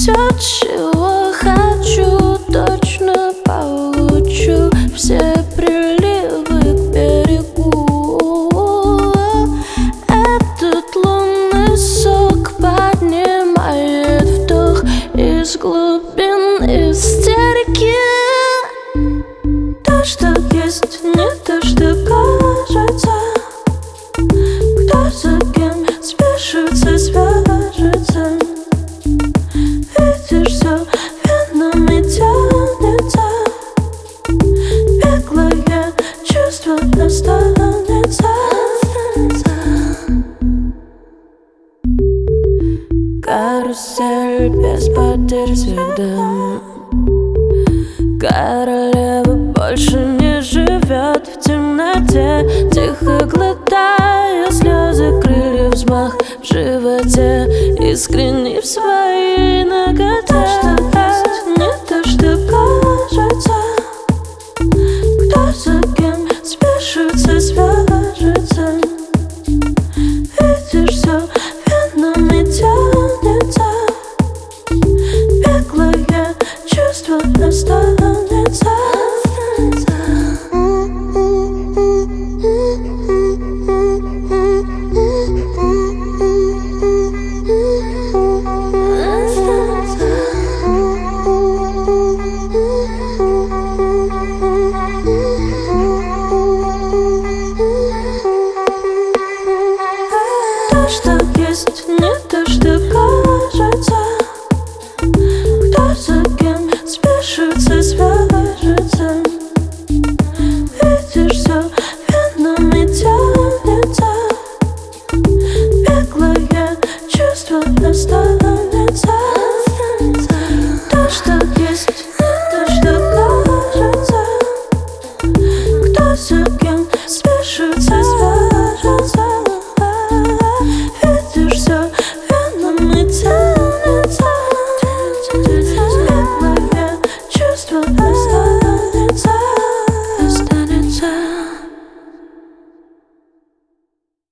Все, чего хочу, точно получу. Все приливы к берегу. Этот лунный сок поднимает вдох из глубин истерики. То, что есть, не то, что кажется. Кто за кем спешится, свяжется. Видишь, все венами тянется. Беглое чувство останется. Карусель без потерь всегда. Королева больше не живет в темноте, тихо глотая слезы, крылья взмах в животе, искренний в своей наготе. То, что есть, не то, что кажется. Кто за кем спешится, свяжется. Видишь, все венами тянется. Беглое чувство останется. То, что есть, не то, что кажется.